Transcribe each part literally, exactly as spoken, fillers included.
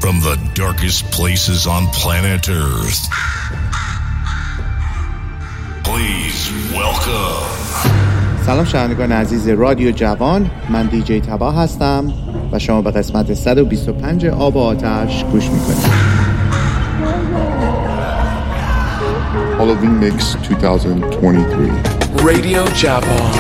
from the darkest places on planet Earth. Please welcome. سلام شنوندگان عزیز رادیو جوان، من دیجی تبا هستم و شما به قسمت صد و بیست و پنج آب و آتش گوش میکنید. Halloween Mix twenty twenty-three رادیو جوان.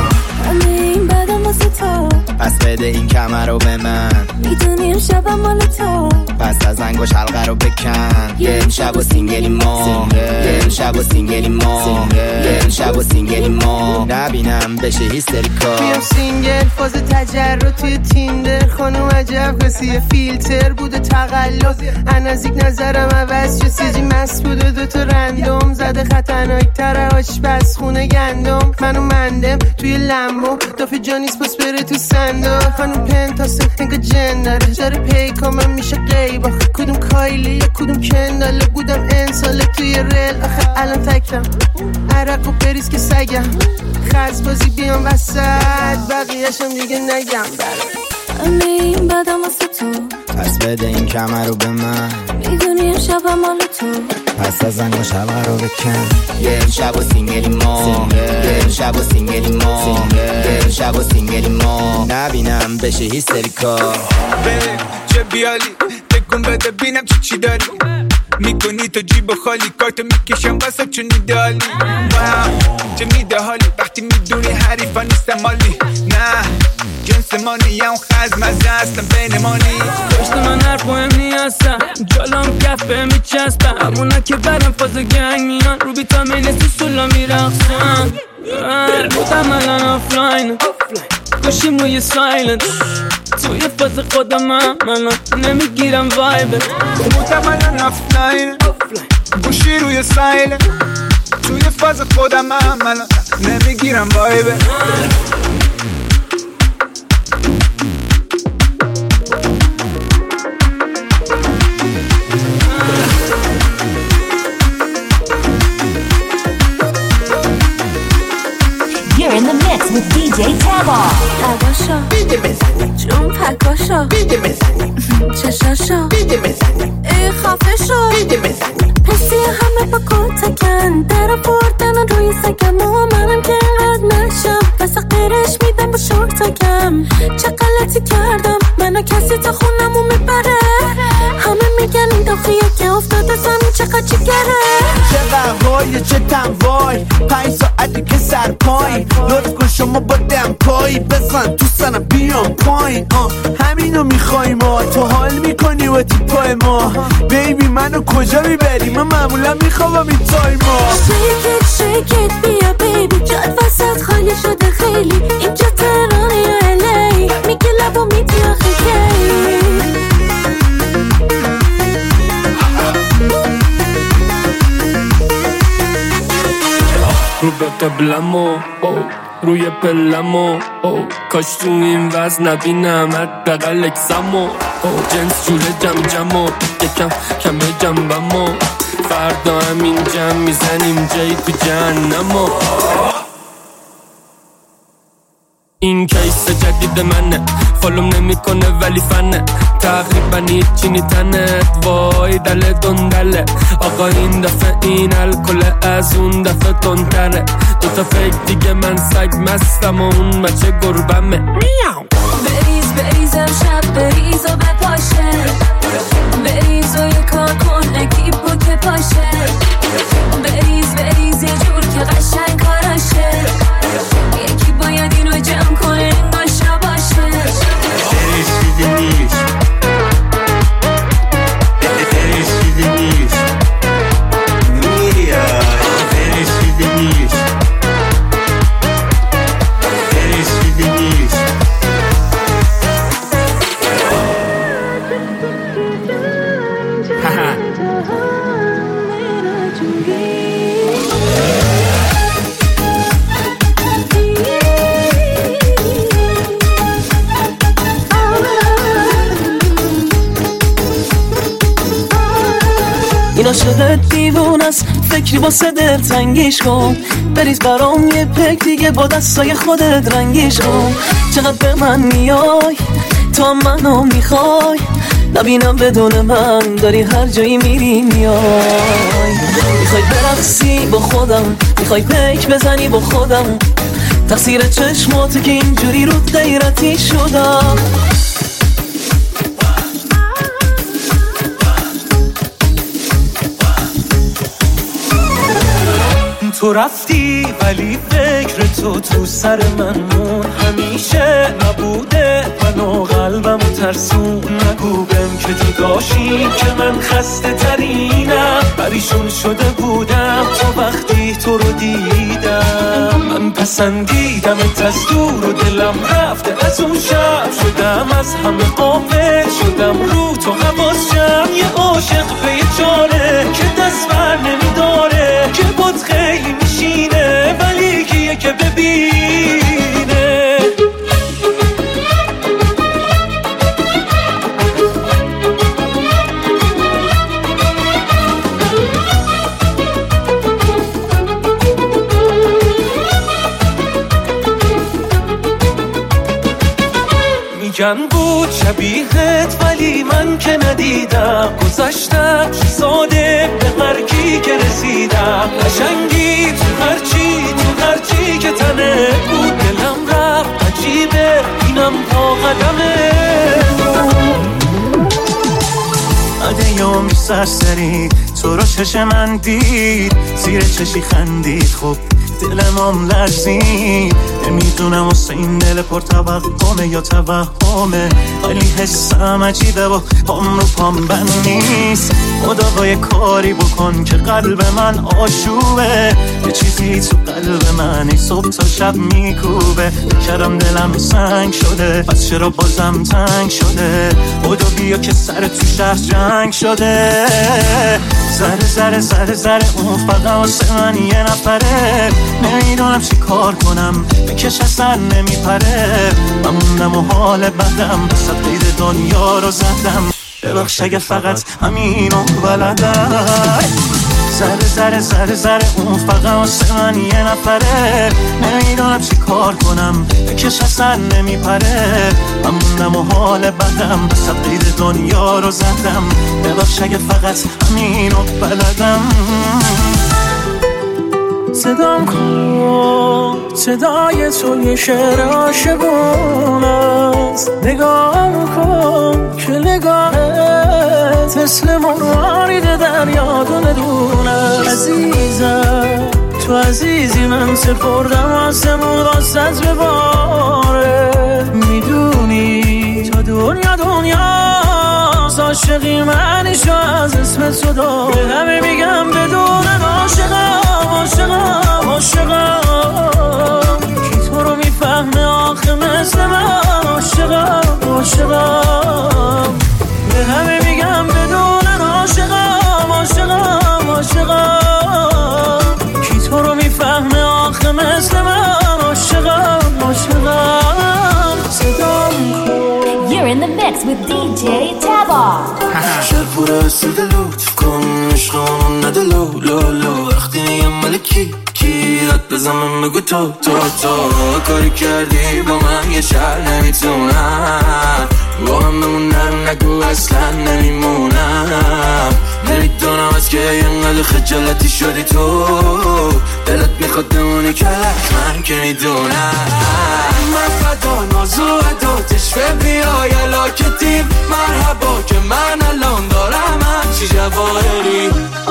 پس بده این کمر رو به من، میدونیم شبم مال تو، پس از انگوش حلقه رو بکن. یه امشب و سینگلی ما، یه امشب و سینگلی ما، یه امشب و سینگلی ما، نبینم بشه هیستریکا. بیام سینگل فاز تجربه توی تیندر، خانم عجب کسی فیلتر بود و تقلب. نزدیک نظرم عوض شد، سیجی مست بود و دوتا رندوم زده خطرناک تره آشپز خونه گندم. منو مندم توی لمبو دافی جانیس پس بره تو سندا. خانم پنتاسه انگا جن داره جاره پیکامم میشه قیبا. کدوم کایلی یا کدوم کنداله، بودم انساله توی ریل. آخه الان تکرم عرق و بریز که سگم، خرز بازی بیام وسط بقیهشم دیگه نگم. همه این بدم واسه تو، پس بده این کمر رو به من، میدونیم شبم مال تو، پس از انگوش حلقه رو بکن. یه امشب و سینگلی ما، یه امشب و سینگلی ما، یه امشب و سینگلی ما، نبینم بشه هیستریکا. بره چه بیالی تکون بده بینم چی چی داری میکنی تو جیب خالی، کارتو میکشم واسه چون ایدالی. چه میده حالی وقتی میدونی حریفا نیستم مالی. نه جنس ما نیم خز مزه هستم بین مانی. پشت من حرف مهم نیستم، جالام کفه میچستم، همونا که برم فاز گنگ میان رو بیتا مینستی سولا میرخصم. بودم الان آفلاین گوشیم روی سایلنت، توی فاز خودم هم الان نمیگیرم وایبت. بودم الان آفلاین گوشی روی سایلنت، توی فاز خودم هم الان نمیگیرم وایبت. You're in the mix with دی جی Taba. تباشا بیده بزنیم، جون پکاشا بیده بزنیم، چشاشا بیده بزنیم، ای خفه شو، بیده بزنیم. پسی همه با کتکن در آوردن روی سگم و منم که اینقدر نشم بس قیرش میدم با شورتکم. چه غلطی کردم منو کسی تا خونمو میبره، همه میگن این داخیه که افتاده زمین چقدر چگره. چه قهوای چه تنوای، پنج ساعتی که سر پایین، لطف کن شما با دم پایی بزن تو سنم بیام پایین. همینو میخوایی ما، تو حال میکنی و تیپای ما. بیبی منو کجا میبری، من معمولا میخوام این تای ما. شیکت شیکت بیا بیبی، جاد وسط خالی شده خیلی، اینجا تهران یا الی، میگه لبو میدی آخه کی. رو به قبلمو روی پلمو، کاش تو این وز نبینم حداقل اکسمو. جنس جوره جم جمو یکم کمه جنبمو، فردا همین جم میزنیم جایی تو جهنمو. این کیس جدید منه، فالوم نمیکنه ولی فنه، تقریبا هیچی نیتنت وای دل دندله. آقا این دفعه این الکل از اون دفعه تندتره، دوتا فکر دیگه من سگ مستم و اون بچه گربمه. بریز بریز امشب بریز و بپاشه، بریز و یه کار کن اکیب و که پاشه. بریز بریز یه جور که قشنگ کاراشه، یکی باید اینو جمع کنه این ناشا باشه. فرشیده نیست، فرشیده نیست، میاد فرشیده نیست، فرشیده نیست. این عاشقت دیوونست، فکری واسه دل تنگیش کن. بریز برام یه پک دیگه با دستای خودت رنگیش کن. چقدر به من میای تو منو میخوای، نبینم بدون من داری هر جایی میری میای. میخوای برقصی با خودم، میخوای پیک بزنی با خودم، تقصیر چشماتو که اینجوری رو غیرتی شدم. تو رفتی ولی فکر تو تو سر من مون، همیشه نبوده منو قلبم ترسون. نگو بهم که تو داشتی که من خسته ترینم، پریشون شده بودم تا وقتی تو رو دیدم. من پسندیدم از دور و دلم رفته از اون شب، شدم از همه غافل شدم رو تو حواسم. یه عاشق به یه جانه که دست بر نمیداره، که بود خیلی میشینه ولی کیه که ببینه. میگن بود شبیهت ولی من که ندیدم، گذشتم ساده به هر کی که رسیدم. قشنگی تو هرچی تو هرچی که تنه بود، دلم رفت عجیبه اینم تا قدمه. عده یومی سرسری تو رو چش من دید، زیر چشی خندید خب دلم هم لرزید. نمیدونم واسه این دل پر توقمه یا توهمه، ولی حسم عجیبه و پام رو پام بند نیست. خدا باید کاری بکن که قلب من آشوبه، یه چیزی تو قلب من ای صبح تا شب میکوبه. کردم دلم سنگ شده پس چرا بازم تنگ شده، خدا بیا که سر تو شهر جنگ شده. زره زره زره زره اون فقط واسه من یه نفره، نمیدونم چی کار کنم بکش اصلا نمیپره. من موندم و حال بدم صد قید دنیا رو زدم، ببخش اگه فقط همینو بلدم. زره زره زره زره اون فقط واسه من یه نفره، نمیدونم چی کار کنم بکش اصلا نمیپره. من موندم و حال بدم صد قید دنیا رو زدم، ببخش اگه فقط همینو بلدم. صدام کن صدای تو یه شعر عاشقون است، نگاه کن که نگاهت مثل مرارید دریا دونه دونه. عزیزم تو عزیزی من سپردم آسمون واسط بباره، میدونی تا دنیا دنیا عاشقی منیشو از اسم تو دار. به همه میگم بدون عاشقم عاشقم عاشقم، کی تو رو میفهمه آخه مثل من عاشقم عاشقم. به همه میگم بدون عاشقم عاشقم عاشقم، کی تو رو میفهمه آخه مثل من عاشقم عاشقم. صدام کن. You're in the mix with دی جی Taba. شهر پوره سود لطف کن عشقمون نده لو لو لو، وقتی میگم ملکی کی رد بزنم بگو تو تو تو. کاری کردی با من یه شهر نمیتونم، با هم بمونم نگو اصلا نمیمونم. نمیدونم از که اینقدر خجالتی شدی تو، دلت میخواد بمونی که من که میدونم. من فدا نازو عداتش و بیای علاکتیم، مرحبا که من الان دارم همچی جواهری.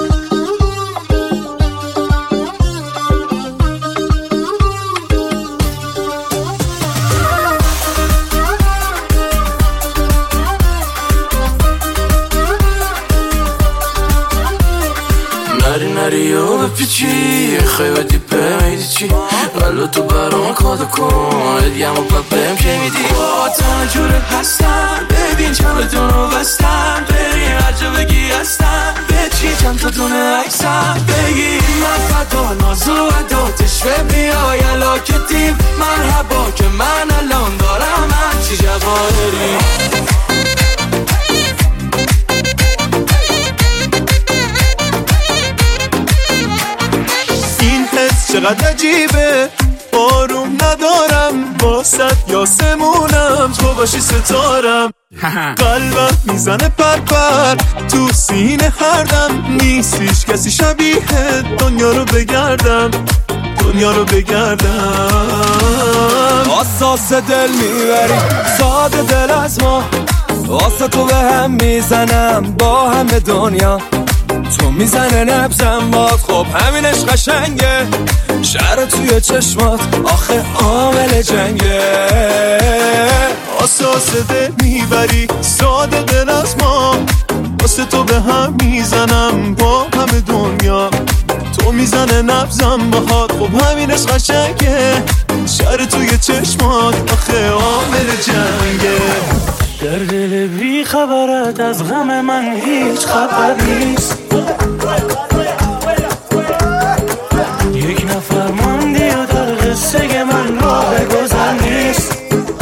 نری نری و بپیچی خیلی دیپه میدی چی، ولو تو برام کادو کن ادیم و پپم که میدی. با تنها جوره هستم ببین چندتون رو بستم، بریم هرجا بگی هستم به چی چند تا دونه عکسم بگی. من فدا نازو عداتش و بیای علاکتیم، مرحبا که من الان دارم همچی جواهری. چقدر عجیبه آروم ندارم، واسط یاسمونم تو باشی ستارم. قلبم میزنه پر پر تو سینه هر دم، نیستیش کسی شبیه دنیا رو بگردم، دنیا رو بگردم. اساس دل میبری ساده دل از ما، واسه تو به هم میزنم با همه دنیا، تو میزنه نبزم باد، خب همینش قشنگه، شهر توی چشمات آخه عامل جنگه. اساس دل میبری ساده دل از ما، واسه تو به هم میزنم با همه دنیا، تو میزنه نبزم باهات، خب همینش قشنگه، شهر توی چشمات آخه عامل جنگه. در دل بی خبرت از غم من هیچ خبر نیست، یک نفر ماندی و در قصه من راه گذر نیست.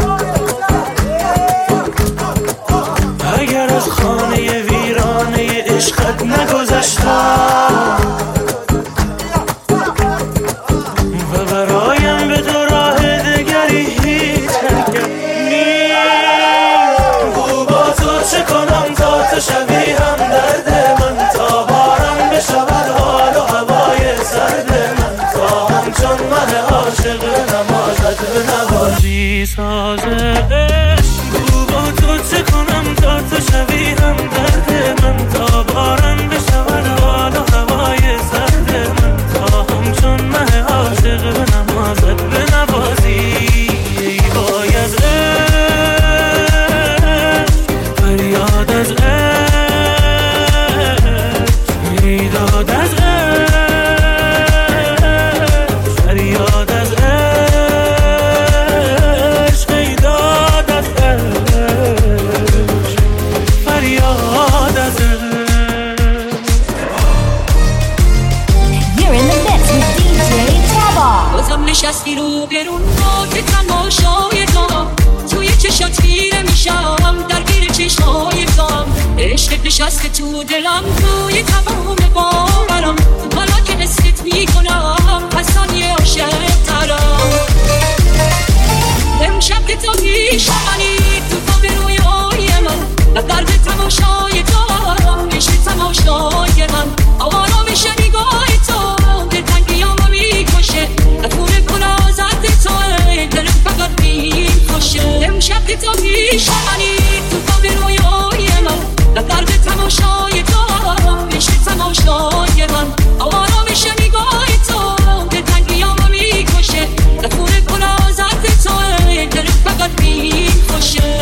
اگر از خانه ویرانه عشقت نگذشتم و برایم به تو راه دگری هیچ نگه نیست، گو با تو چه کنم تا تو شوی هم درد من، تا بارم بشود حال و هوای سرد من، تا همچون من عاشق نمازت به نوازی سازه. گو با تو چه کنم تا تو شوی هم درد من، تا بارم بشود حال و هوای سرد من، تا همچون من عاشق به نمازت به نوازی. ای وای از عشق، فریاد از عشق، میداد از عشق، فریاد از عشق، میداد از عشق، فریاد از عشق. You're in the mix with دی جی Taba. بازم نشستی رو برون با که تماشای تو، توی چشات خیره میشم درگیر چشمای تو، عشقت نشسته تو دلم توی تمام باورم، حالا که حست میکنم از ثانیه عاشق ترم. امشب که تو میشمنی تو خواب رویای من، و درد تماشای تو عشق تماشای من، آوارا میشه نگاه تو دلتنگیامو میکشه، نتونه گنازت تو دلت فقط میکشه. امشب که تو میشمنی تو خواب رویای من، و درد تماشای تو عشق تماشای من، آوارا میشه نگاه تو دلتنگیامو میکشه، نتونه گنازت تو دلت فقط میکشه.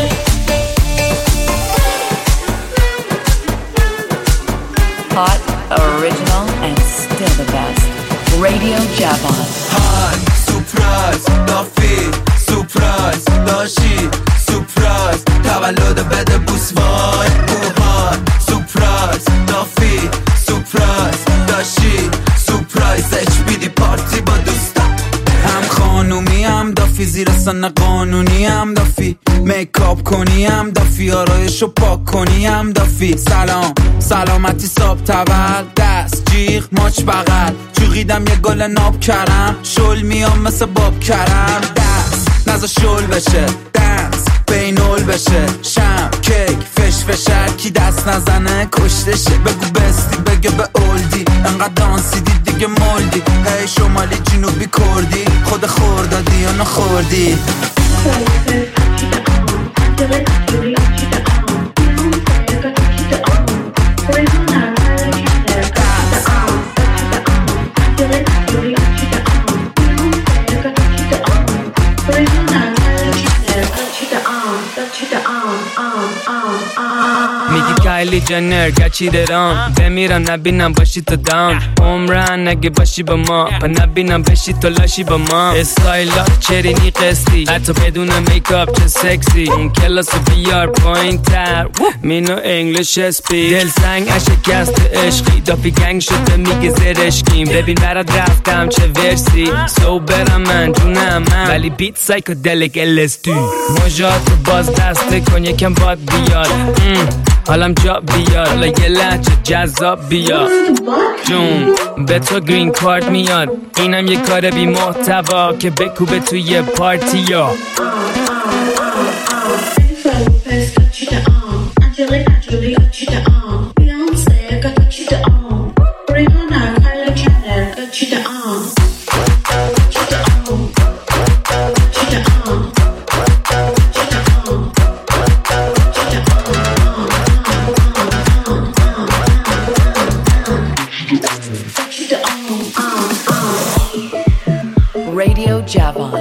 Hot, original, and still the best. Radio Javon. Hi, surprise, دافی surprise، داشی surprise، تولد بده بوسوای موهای surprise، دافی surprise، داشی surprise، اچ بی دی پارتی با دوستا، هم خانومی هم دافی، زیر سن قانونی هم دافی، میکاپ کنی هم دافی، آرایشو پاک کنی هم دافی. سلام سلامتی صاحب تول، دست جیغ ماچ بغل، جوغیدم یه گل ناب کرم، شل میام مثل باب کرم، دست نزا شل بشه، دنس بینول بشه، شم کیک فش فشر، کی دست نزنه کشتشه، بگو بستی بگه به اولدی، انقدر دانسیدی دیگه مولدی، هی شمالی جنوبی کردی، خود خوردادی یا نخوردی. میگی کایلی جنر گچی درام، بمیرم نبینم باشی تو دام، عمرن نگه باشی با ما و نبینم بشی تو لاشی با ما. استایلا چرینی قسطی، حتی بدون میکاپ چه سکسی، اون کلاس بیار پایین تر، مینو انگلیش اسپی، دل سنگ اشکست عشقی، دافی گنگ شده میگه زرشکیم، ببین برات رفتم چه ورسی، سو برم من جونم من، ولی بیت سایکودلیک الستو، مجاتو باز دسته کن یکم باد بیاد، حالم جا بیاد، حالا یه لحچه جذاب بیاد، جون به تو گرین کارت میاد، اینم یه کار بی محتوا که بکوبه توی پارتی ها. you the arm. Beyonce, got touch you the arm. Rihanna, Kylie Jenner, got you the arm. Touch you the arm. Touch you the arm. Touch you the arm. Touch you the arm. Radio Javon.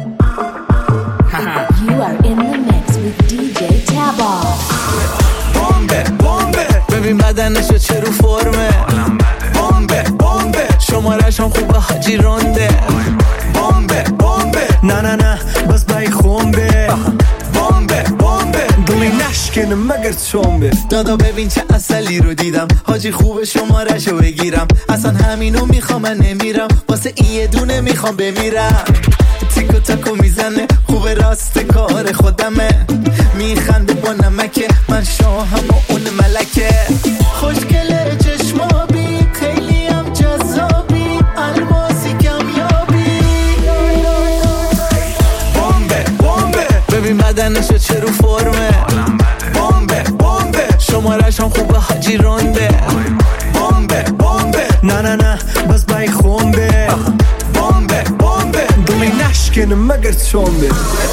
You are in the mix with دی جی Tabar. بمبه بمبه ببین بدنشو چه رو فرمه. بمبه بمبه شمارش هم خوبه حاجی رونده. بمبه بمبه نه نه نه باز بای خونبه. بمبه بمبه دلی نشکنه مگر چنبه. دادا ببین چه اصلی رو دیدم حاجی خوبه شمارشو بگیرم. اصلا همینو میخوام من نمیرم واسه این یه دونه میخوام بمیرم. تیکو تاکو میزنه خوبه راست کار خودمه. میخنده با نمکه من شاهم و اون ملکه. خوشگله چشمابی خیلی هم جذابی الماسی کمیابی. بمبه بمبه ببین بدنشو چه رو فرمه. بمبه بمبه شمارش هم خوبه حاجی رونده. بمبه بمبه نه نه نه باز بای خونبه. بمبه بمبه دلی نشکنه مگر چنبه.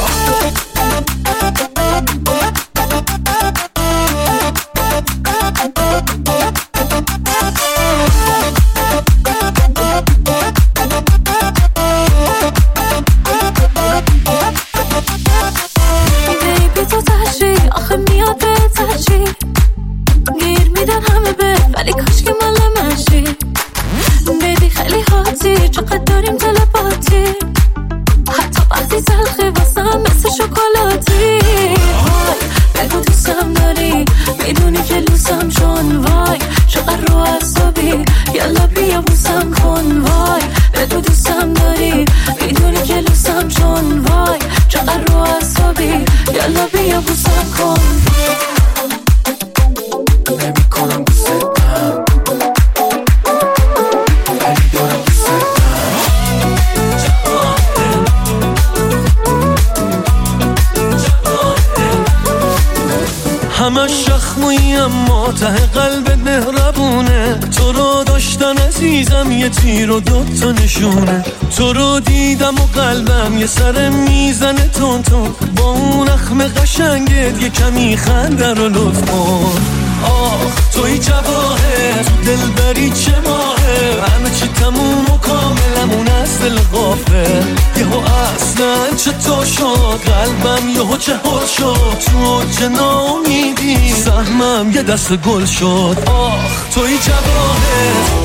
ولی کاش که مال منشی بیبی خیلی هاتی چقدر داریم تلپاتی حتی وقتی تلخی واسم مثل شکلاتی. بگو دوستم داری میدونی که لوسم چون وای چقدر رو عصبی یالا بیا بوسم کن وای. بگو دوستم داری میدونی که لوسم چون وای چقدر رو عصبی یالا بیا بوسم کن. نمیکنم دوستم ولی دارم دوستم. همش شخمویی اما ته قلب مهربونه. تو رو داشتن عزیزم یه تیر و دوتا نشونه. تو رو دیدم و قلبم یه سر میزنه تون تون. با اون اخم قشنگت یه کمی خنده رو لطف کن. آه توی جواهر دل بری چه ماهه. همه چی تموم و کاملمون از دل غافه. یهو اصلا چه تو شد قلبم یهو چه هل شد. تو چه ناامیدی سهمم یه دست گل شد. آه توی جواهر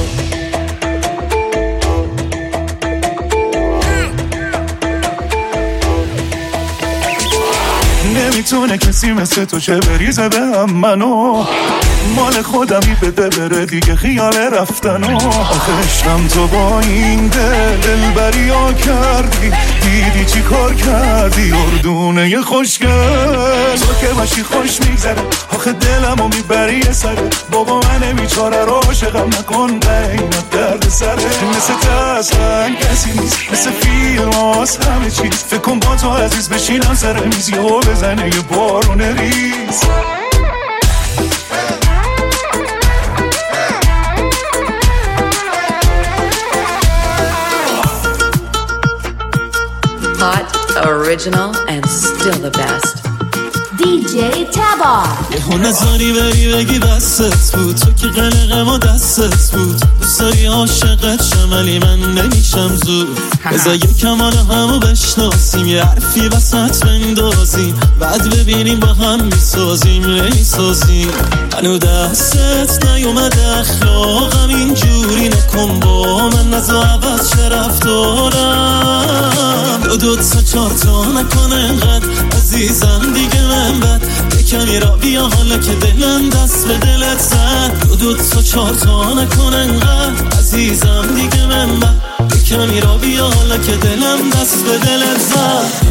نمیتونه کسی مثل تو چه بریزه به هم منو. مال خودمی بده بره دیگه خیال رفتنو. آخشم تو با این دل دل بریا کردی. دیدی چی کار کردی اردونه ی خوشگل. تو که باشی خوش میگذره آخه دلمو میبری یه سره. بابا من نمیچاره رو عاشقم نکن قیمت درد سره. مثل تسلن کسی نیست مثل فیلم هاست همه چیز. فکر کن با تو عزیز بشینم سر میز یهو بزنه یه بارون ریز. Hot, original, and still the best. دی جی Tabar. یهو نظری بری بگی بستت بود. تو که قلقم و دستت بود. دوست داری عاشقت شم ولی من نمیشم زود. بذار یکم حالا همو بشناسیم یه حرفی وسط بندازیم. بعد ببینیم با هم میسازیم نمیسازیم. هنو دستت نیومده اخلاقم اینجوری نکن با من. نزا عوض چه رفتارم دو دو تا چار تا نکنه انقدر عزیزم دیگه من بد. یکمی را بیا حالا که دلم دست به دلت زد. دو دو تا چار تا نکنه انقدر عزیزم دیگه من بد. یکمی را بیا حالا که دلم دست به دلت زد.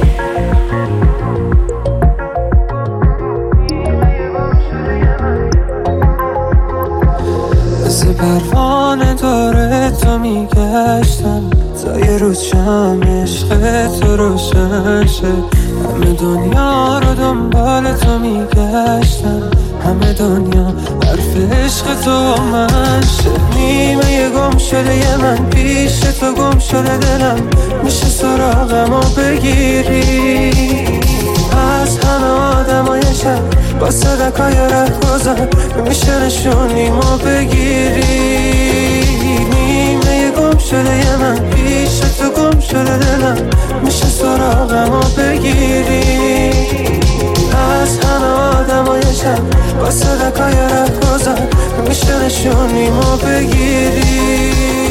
مثل پروانه داره تو میگشتم تا یه روز شم عشق تو روشن شه. همه دنیا رو دنبال تو میگشتم، همه دنیا حرف عشق تو من شد. نیمه یه گم شده یه من پیش تو گم شده دلم، میشه سراغمو بگیری از همه آدمای شب با صدقای ره گذر، میشه نشونیمو بگیری. نیمه یه گم شده یه من پیش تو گم شده دلم، میشه سراغمو بگیری از همه آدمای شب با صدقای ره گذر، میشه نشونیمو بگیری.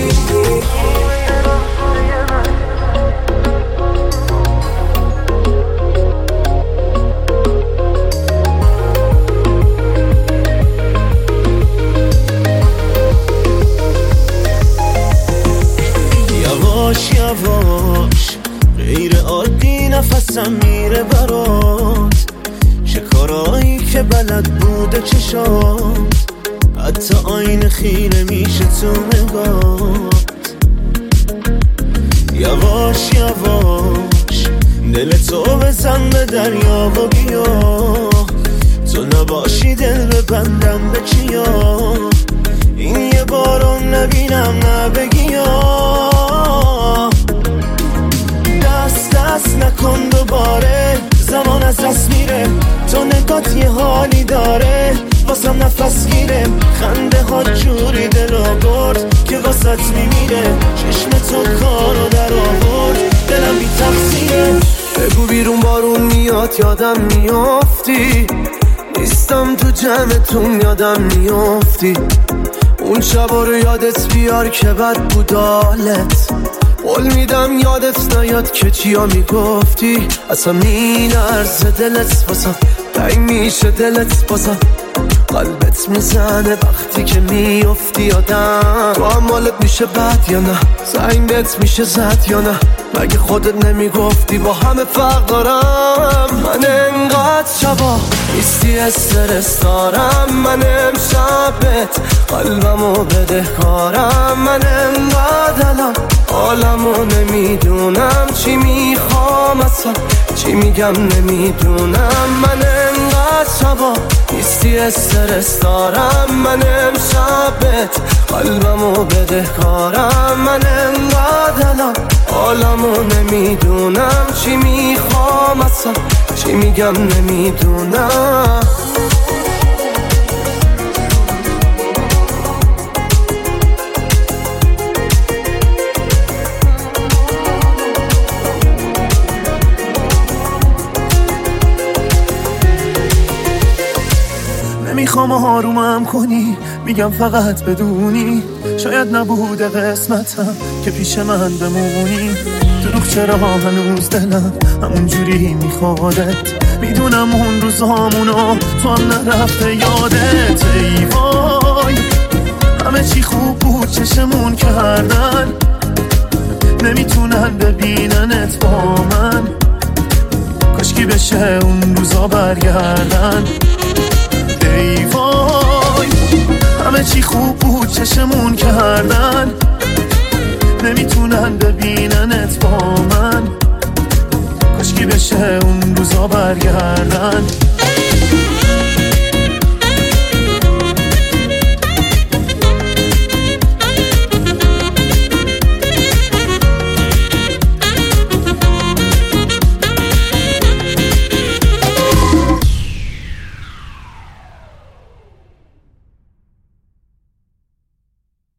یواش یواش غیر عادی نفسم میره برات، چه کارایی که بلد بوده چشات، حتی آینه خیره میشه تو نگات. یواش یواش دل تو بزن به دریا و بیا، تو نباشی دل ببندم به چیا، این یه بارو نبینم نبگیا. دست دست نکن دوباره، زمان از دست میره، تو نگات یه حالی داره واسم نفس گیره. خنده ها جوری دلو برد که واسط میمیره، چشم تو کارو در آورد دلم بی تقصیره. بگو بیرون بارون میاد یادم میافتی، نیستم تو جمعتون یادم میافتی. اون شبا رو یادت بیار که بد بود حالت، قول میدم یادت نیاد که چیا میگفتی. اصلا میلرزه دلت بازم، تنگ میشه دلت بازم، قلبت میزنه وقتی که میافتی یادم. تو هم حالت میشه بد یا نه، زنگت میشه زد یا نه، مگه خودت نمیگفتی با همه فرق دارم. من انقدر شبا نیستی استرس دارم، من امشبت قلبمو بده کارم. من انقدر الان حالمو نمیدونم، چی میخوام اصلا چی میگم نمیدونم. من انقدر شبا نیستی استرس دارم، من امشبت قلبمو بده کارم. من انقدر الان حالمو نمیدونم، چی میخوام اصلا چی میگم نمیدونم. نمیخوام آرومم کنی، میگم فقط بدونی شاید نبوده قسمتم که پیش من بمونی. دروغ چرا هنوز دلم همون جوری میخوادت، میدونم اون روزامونو تو هم نرفته یادت. ای وای همه چی خوب بود چشمون کردن، نمیتونن ببیننت با من، کاشکی بشه اون روزا برگردن. ای وای همه چی خوب بود چشمون کردن، نمیتونن ببیننت با من، کاشکی بشه اون روزا برگردن.